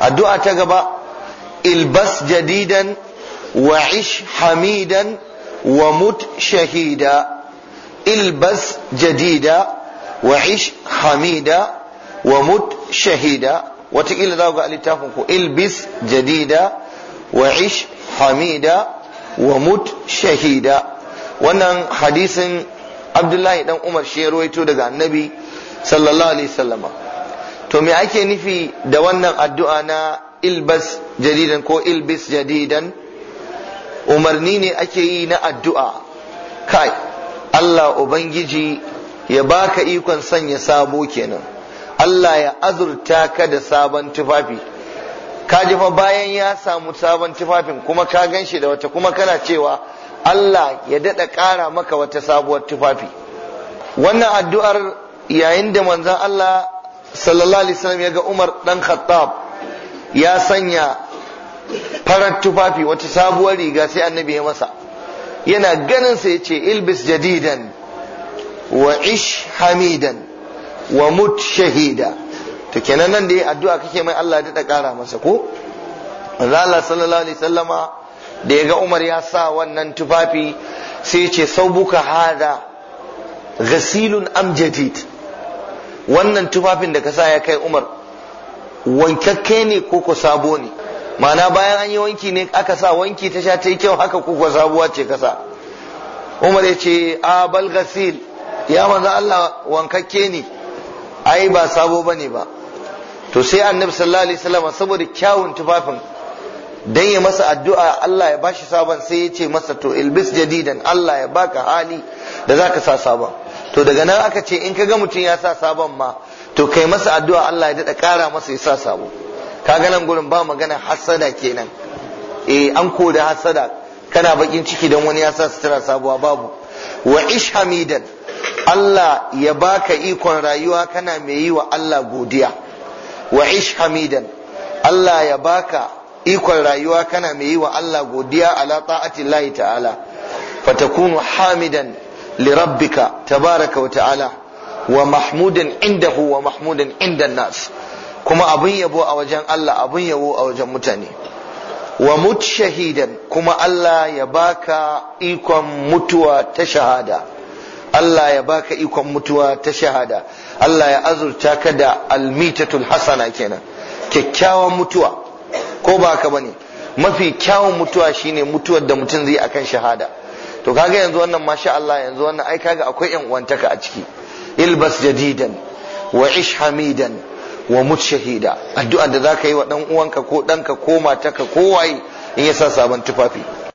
addu'a ta gaba ilbas jadidan wa ish hamidan wa mut shahida. ilbas jadida wa ish hamida wa mut shahida. watakila za ku ga littafin ku ilbis jadida wa ish hamida wa mut shahida. wannan hadisin Abdullahi dan Umar shi ya ruwaito daga Annabi sallallahu alaihi wasallama. To me ake nufi da wannan addu'a na ilbas jadidan ko ilbis jadidan? Umarni ne ake yi na addu'a, kai Allah Ubangiji ya baka ikon sanya sabo kenan, Allah ya azurta ka da sabon tufafi. Ka ji fa bayan ya samu sabon tufafin kuma ka gan shi da wata, kuma kana cewa Allah ya daɗa ƙara maka wata sabuwar tufafi. Wannan addu'ar yayin da manzon Allah sallallahu alaihi wasallam ya ga Umar dan Khattab ya sanya farar tufafi, wata sabuwar riga, sai annabi ya masa, yana ganin sa yace ilbis jadidan wa ish hamidan wa mut shahida. to kenan nan da addu'a kake mai Allah ya daɗa ƙara masa ko? Allah sallallahu alaihi wasallama da ya ga Umar ya sa wannan tufafi sai ya ce saubuka hada ghasilun am jadid, wannan tufafin da ka sa ya kai Umar wankakke ne ko ko sabo ne? ma'ana bayan an yi wanki ne aka sa, wanki ta sha ta yi kyau haka ko ko sabuwa ce ka sa? Umar ya ce a bal ghasil, ya manzo Allah wankakke ne, ai ba sabo bane ba. to sai annabi sallallahu alaihi wasallam saboda kyawun tufafin dan ya masa addu'a Allah ya bashi sabon, sai ya ce masa to ilbis jadidan, Allah ya baka hali da zaka sa sabon. to daga nan aka ce in kaga mutum ya sa sabon ma to kai masa addu'a Allah ya dada kara masa ya sa sabo. kaga nan gurin ba magana hasada kenan, an koda hasada, kana bakin ciki dan wani ya sa sutura sabuwa, babu. wa ish hamidan, Allah ya baka ikon rayuwa kana mai yi wa Allah godiya. wa ish hamidan, Allah ya baka ikon rayuwa kana mai yi wa Allah godiya ala ta'atillahi ta'ala, fatakunu hamidan li rabbika tabaraka wa ta'ala wa mahmudan indahu wa mahmudan inda nas, kuma abin yabo a wajen Allah, abin yabo a wajen mutane. wa mut shahidan, kuma Allah ya baka ikon mutuwa ta shahada. Allah ya baka ikon mutuwa ta shahada, Allah ya azurta ka da almitatul hasana kenan, kyakkyawan mutuwa. ko ba haka bane? mafi kyawun mutuwa shine mutuwar da mutum zai akan shahada. to kaga yanzu wannan masha Allah, yanzu wannan ai kaga akwai yan uwantaka a ciki. ilbas jadidan wa ish hamidan wa mut shahida, addu'a da zaka yi wa dan uwanka ko danka ko matarka ko waye in ya sa sabon tufafi.